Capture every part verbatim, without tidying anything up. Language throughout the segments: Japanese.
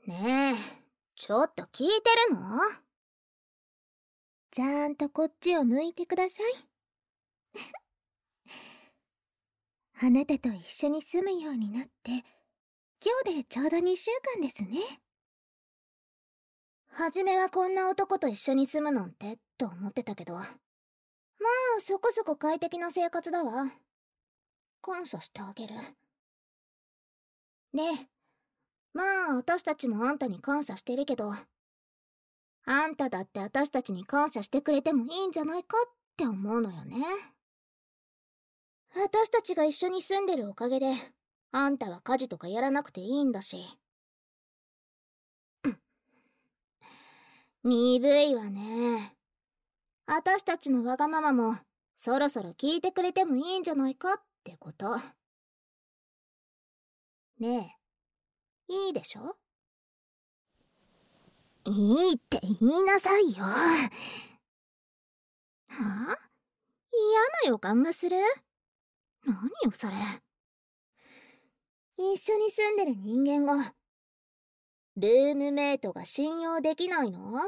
ねえ、ちょっと聞いてるの？ ちゃんとこっちを向いてください。あなたと一緒に住むようになって、今日でちょうどにしゅうかんですね。 初めはこんな男と一緒に住むなんて、と思ってたけど。まあ、そこそこ快適な生活だわ。感謝してあげる。で、まあ、私たちもあんたに感謝してるけど、あんただって私たちに感謝してくれてもいいんじゃないかって思うのよね。私たちが一緒に住んでるおかげで、あんたは家事とかやらなくていいんだし。鈍いわね。私たちのわがままも、そろそろ聞いてくれてもいいんじゃないかってこと。ねえ、いいでしょ？いいって言いなさいよ。はあ？嫌な予感がする？何よそれ。一緒に住んでる人間が、ルームメイトが信用できないの？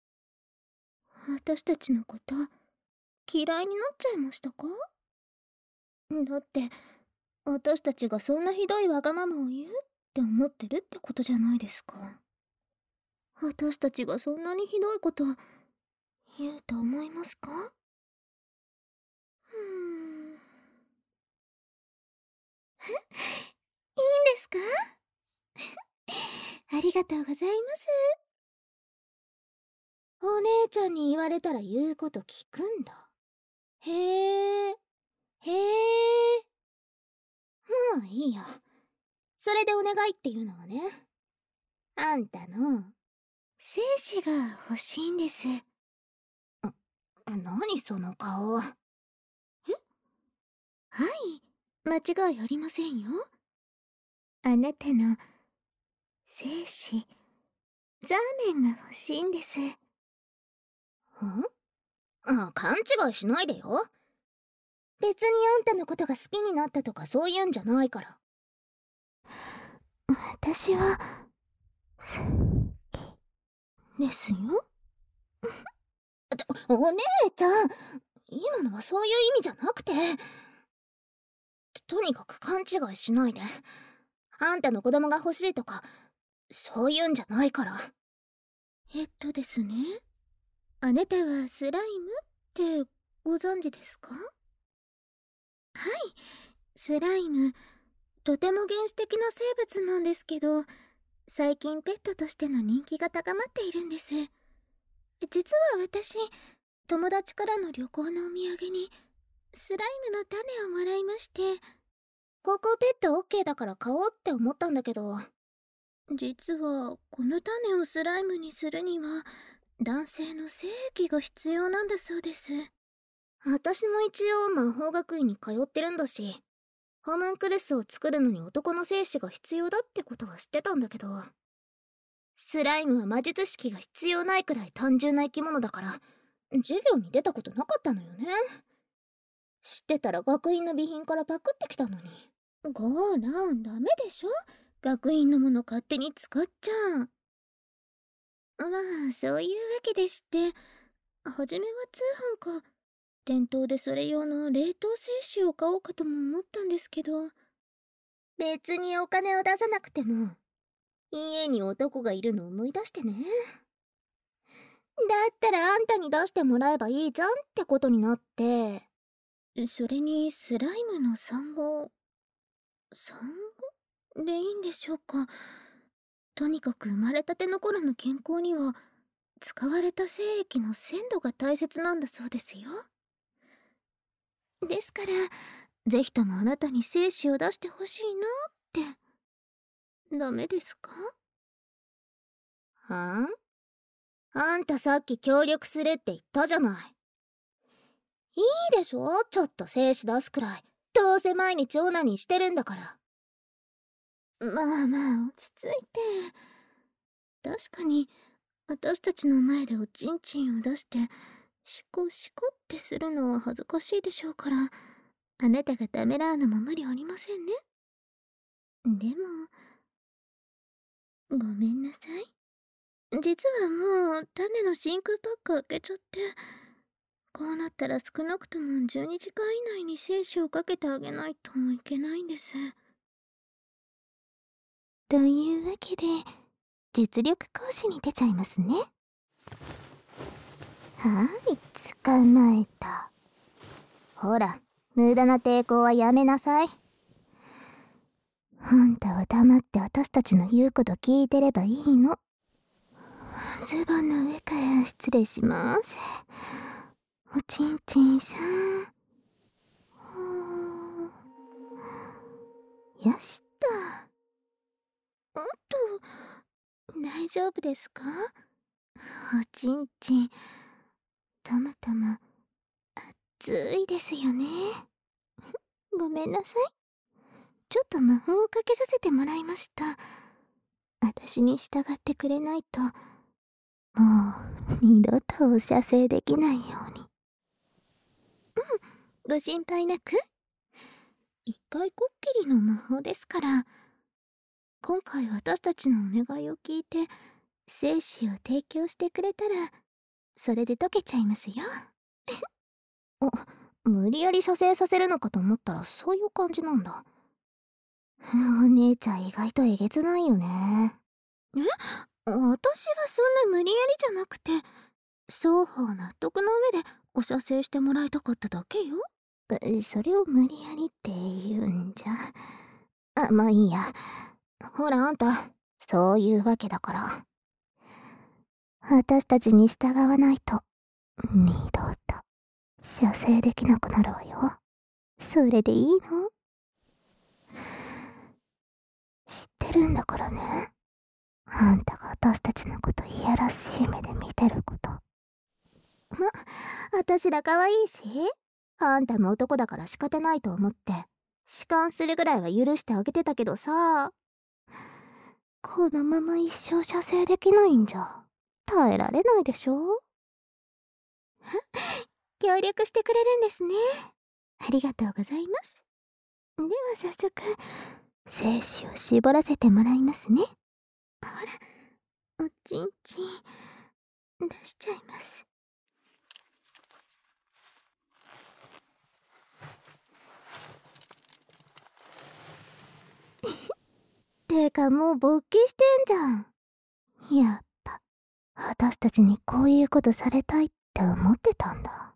私たちのこと嫌いになっちゃいましたか？だって私たちがそんなひどいわがままを言うって思ってるってことじゃないですか。私たちがそんなにひどいこと言うと思いますか？うーん。いいんですか？ありがとうございます。 お姉ちゃんに言われたら言うこと聞くんだ。へえ、へえ。もういいよ。それでお願いっていうのはね。あんたの、 精子が欲しいんです。 何その顔。 え？はい、間違いありませんよ。あなたの精子、ザーメンが欲しいんです。 ん？あ、勘違いしないでよ。別にあんたのことが好きになったとかそういうんじゃないから。 私は好きですよ。 お姉ちゃん、今のはそういう意味じゃなくて。とにかく勘違いしないで。あんたの子供が欲しいとか、そういうんじゃないから。 えっとですね、あなたはスライムってご存知ですか？はい、スライム、とても原始的な生物なんですけど、最近ペットとしての人気が高まっているんです。実は私、友達からの旅行のお土産にスライムの種をもらいまして。 ここペット オーケー だから買おうって思ったんだけど。 実はこの種をスライムにするには男性の精液が必要なんだそうです。 私も一応魔法学院に通ってるんだし、ホムンクルスを作るのに男の精子が必要だってことは知ってたんだけど、スライムは魔術式が必要ないくらい単純な生き物だから授業に出たことなかったのよね。知ってたら学院の備品からパクってきたのに。 ゴーラン、ダメでしょ、学院のもの勝手に使っちゃ。まあそういうわけでして、初めは通販か店頭でそれ用の冷凍精子を買おうかとも思ったんですけど。 別にお金を出さなくても家に男がいるのを思い出してね。だったらあんたに出してもらえばいいじゃんってことになって。 それにスライムの産後産後でいいんでしょうか。とにかく生まれたての頃の健康には使われた精液の鮮度が大切なんだそうですよ。ですからぜひともあなたに精子を出してほしいなって。ダメですか？ はあ？あんたさっき協力するって言ったじゃない。いいでしょ、ちょっと精子出すくらい。どうせ毎日オナニーしてるんだから。 まあまあ落ち着いて。確かに私たちの前でおちんちんを出してシコシコってするのは恥ずかしいでしょうから、あなたがためらうのも無理ありませんね。でもごめんなさい。実はもう種の真空パック開けちゃって、こうなったら少なくともじゅうにじかん以内に精子をかけてあげないといけないんです。 というわけで、実力行使に出ちゃいますね。はい、捕まえた。ほら、無駄な抵抗はやめなさい。あんたは黙って私たちの言うこと聞いてればいいの。ズボンの上から失礼します。おちんちんさん。よしっと。 おっと、大丈夫ですか？おちんちん、たまたま、熱いですよね。ごめんなさい。ちょっと魔法をかけさせてもらいました。私に従ってくれないと、もう二度とお射精できないように。うん、ご心配なく。一回こっきりの魔法ですから、今回私たちのお願いを聞いて精子を提供してくれたら、それで解けちゃいますよ。 あ、無理やり射精させるのかと思ったらそういう感じなんだ。お姉ちゃん意外とえげつないよね。 え？私はそんな無理やりじゃなくて、双方納得の上でお射精してもらいたかっただけよ。 それを無理やりって言うんじゃ。あ、まあいいや。ほらあんた、そういうわけだから。私たちに従わないと、二度と射精できなくなるわよ。それでいいの？知ってるんだからね。あんたが私たちのこといやらしい目で見てること。ま、私ら可愛いし、あんたも男だから仕方ないと思って、弛緩するぐらいは許してあげてたけどさ、このまま一生射精できないんじゃ、耐えられないでしょ？ 協力してくれるんですね。ありがとうございます。では早速、 精子を絞らせてもらいますね。 ほら、おちんちん、出しちゃいます。 てかもう勃起してんじゃん。やっぱ、私たちにこういうことされたいって思ってたんだ。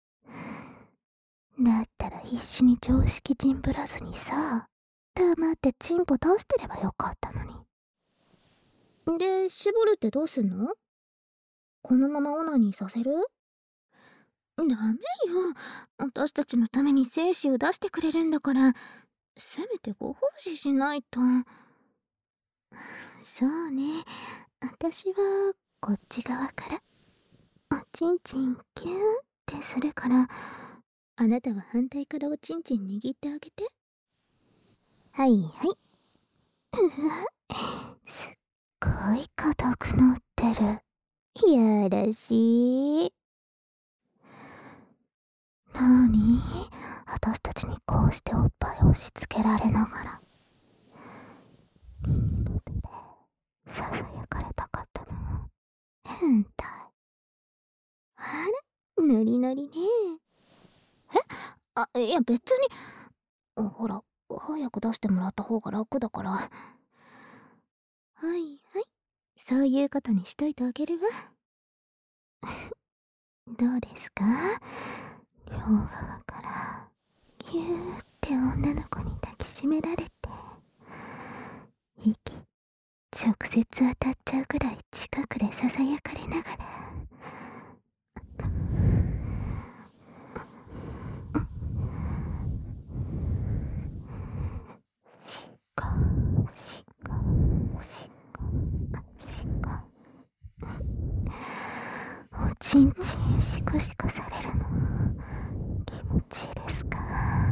だったら必死に常識人ぶらずにさ、黙ってチンポ出してればよかったのに。で、絞るってどうすんの？このままオナニーさせる？ ダメよ。私たちのために精子を出してくれるんだから、せめてご奉仕しないと。 そうね。私はこっち側からおちんちんキューってするから、 あなたは反対からおちんちん握ってあげて。 はいはい。うわ、すっごい硬くなってる。やらしい。なに？私たちにこうしておっぱい押し付けられながら、ささやかれたかったの。変態。 あら、ノリノリね。 え？あ、いや別に。ほら、早く出してもらった方が楽だから。 はいはい。そういうことにしといてあげるわ。 どうですか？両側からギューって女の子に抱きしめられて、息直接当たっちゃうくらい近くでささやかれながら、しこしこしこしこ、おちんちんしこしこされるの気持ちいいですか？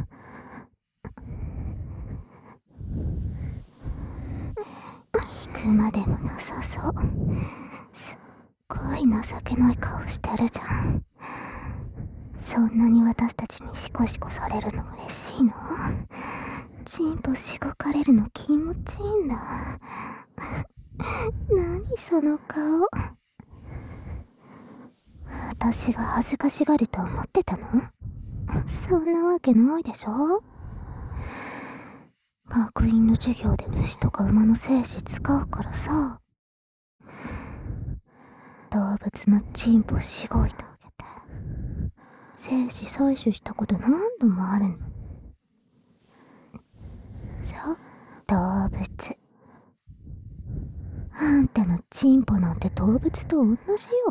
聞くまでもなさそう。すっごい情けない顔してるじゃん。そんなに私たちにシコシコされるの嬉しいの？チンポしごかれるの気持ちいいんだ。 その顔。私が恥ずかしがると思ってたの？そんなわけないでしょ。学院の授業で牛とか馬の精子使うからさ。動物のチンポしごいてあげて精子採取したこと何度もあるの。そう、動物。あんたのチンポなんて動物と同じよ。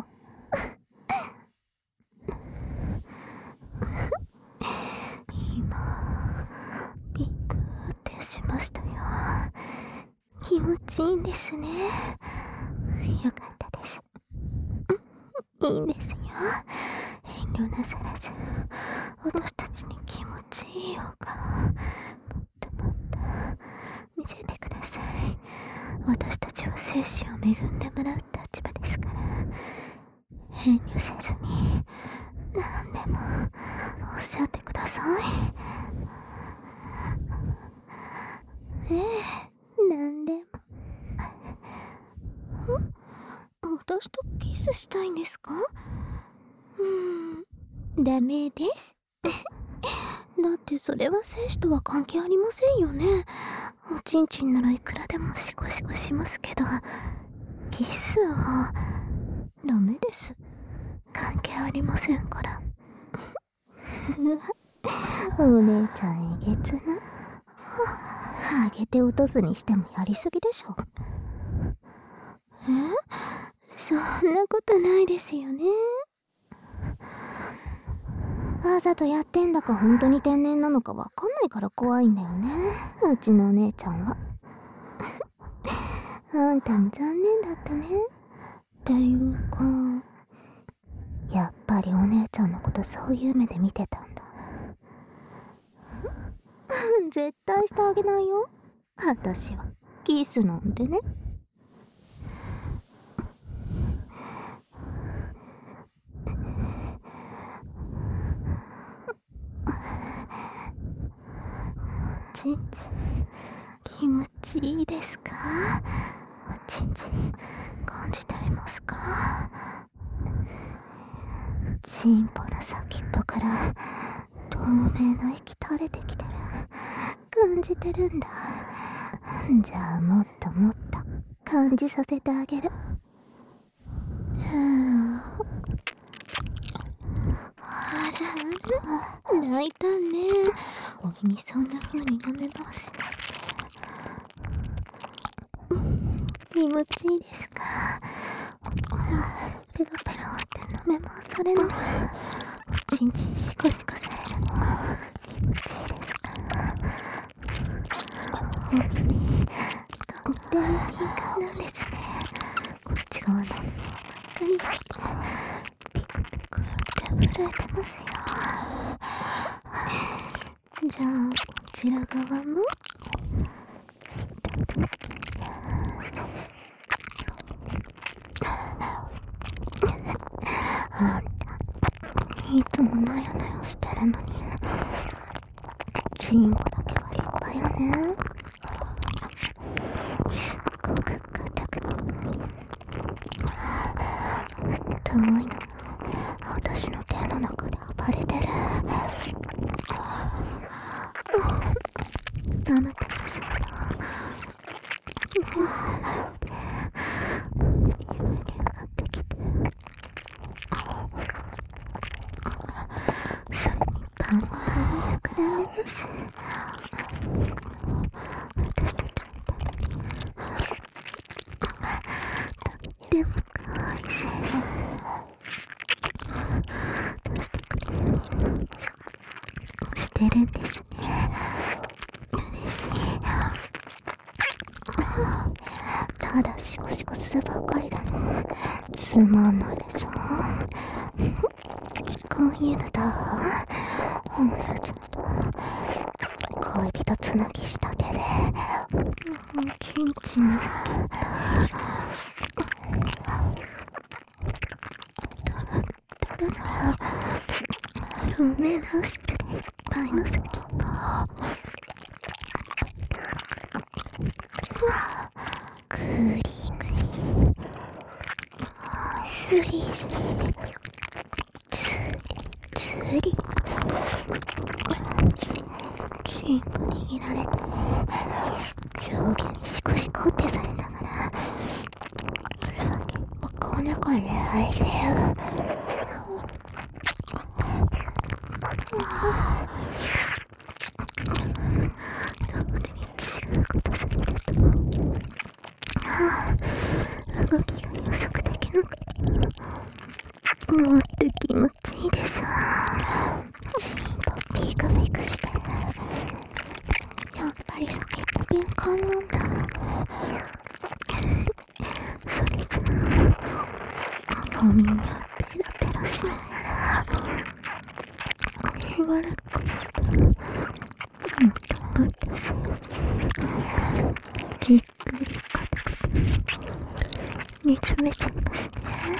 今びっくってしましたよ。気持ちいいんですね。よかったです。いいんですよ。遠慮なさらず私たちに気持ちいいようがもっともっと見せてください。私たちは精子を恵んでもらう立場ですから、遠慮せずに何でもおっしゃってください。ええ、何でも。ん？私とキスしたいんですか？うーん、ダメです。だってそれは精子とは関係ありませんよね。おちんちんならいくらでもシコシコしますけど、キスはダメです。関係ありませんから。お姉ちゃんえげつな。あげて落とすにしてもやりすぎでしょ。え？そんなことないですよね。わざとやってんだか本当に天然なのかわかんないから怖いんだよね、うちのお姉ちゃんは。あんたも残念だったね。っていうか、やっぱりお姉ちゃんのことそういう目で見てたんだ。絶対してあげないよ、私は。キスなんてね。おちんちん気持ちいいですか？おちんちん感じていますか？チンポの先っぽから透明な液垂れてきてる。感じてるんだ。じゃあもっともっと感じさせてあげる。あらあら、泣いたね。お耳そんな風に舐め回しなんて。気持ちいいですか？ペロペロって舐め回されるの。おちんちんシコシコされるの気持ちいいですか？お耳とっても敏感なんですね。こっち側の真っ赤にピクピクって震えてますよ。じゃあこちら側もあんたいつもなよなよしてるのにチンコだけは立派よね。すっごく硬くて遠いの私の手の中で暴れてる。舐めてますよ。パンパンに膨らみます。私たちとっても可愛い先生出してくれるしてるんですね。嬉しい。ただシコシコするばっかりだのつまんないでしょ。こういうのどう？ほんらちょっと恋人つなぎした手でチンチンの先っぽロメラスプレーいっぱいの先っぽクリクリリーズ。つり。チンコ握られて、上下にシコシコってされながら、先っぽこねこね入れる。そこで違うことされると、動きが予測できなくて、もっと気持ちいいでしょ。チンポピクピクして、やっぱり先っぽ敏感なんだ。それじゃあ、もみにはペラペラしながら、しばらくもっともっとし、じっくりか見つめちゃいますね。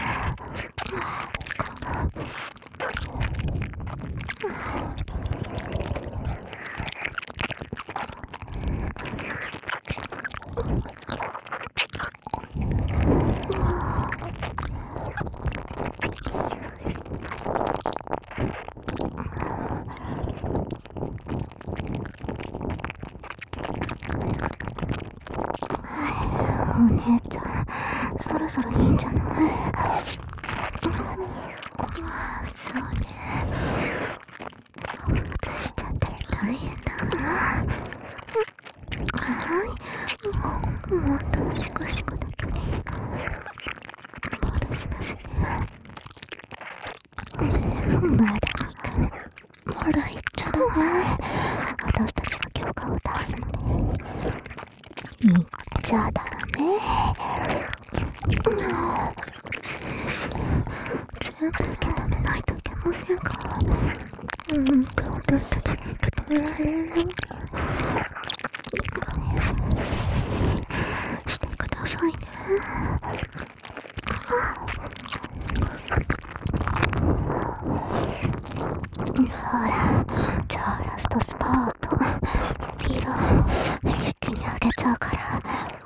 お姉ちゃん、そろそろいいんじゃない？そうね。外しちゃって大変だな。はい。もっとシコシコだけで戻しますね。まだいかない。まだ言っちゃダメ。私たちが許可を出すので。言っちゃダメ。全部受け止めないといけませんから。うん、私たちが受け止められる。してくださいね。ほら、じゃあラストスパート。色、一気に上げちゃうから。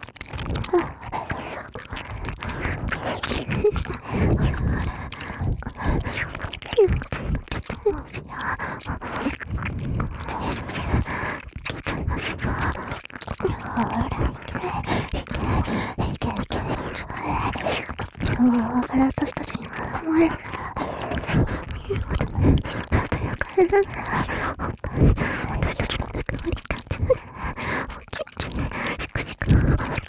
わから私たちに絡まれるからささやかれるなら私たちのぬくもり立つおちんちんしくしく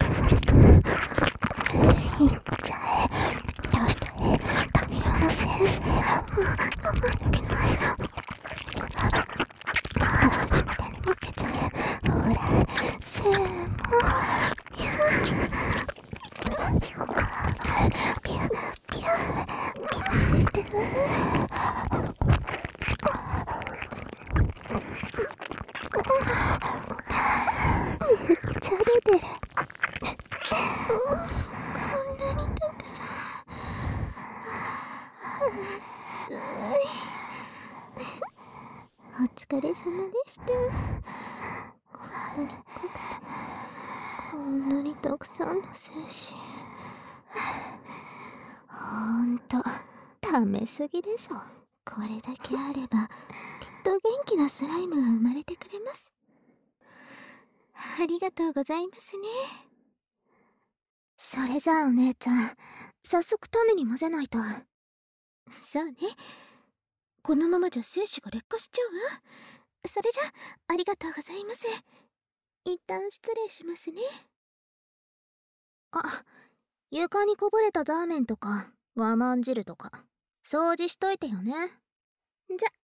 いっちゃえよして大量の先生我慢できない手に負けちゃえほらせーのピュッピュッピュッピュッめっちゃ出てるこんなにたくさんついお疲れ様でしたこんなにたくさんの精子ほんとためすぎでしょ。これだけあればきっと元気なスライムが生まれてくれます。ありがとうございますね。それじゃあお姉ちゃん早速種に混ぜないと。そうね、このままじゃ精子が劣化しちゃうわ。それじゃありがとうございます。一旦失礼しますね。あ、床にこぼれたザーメンとか我慢汁とか掃除しといてよね。じゃ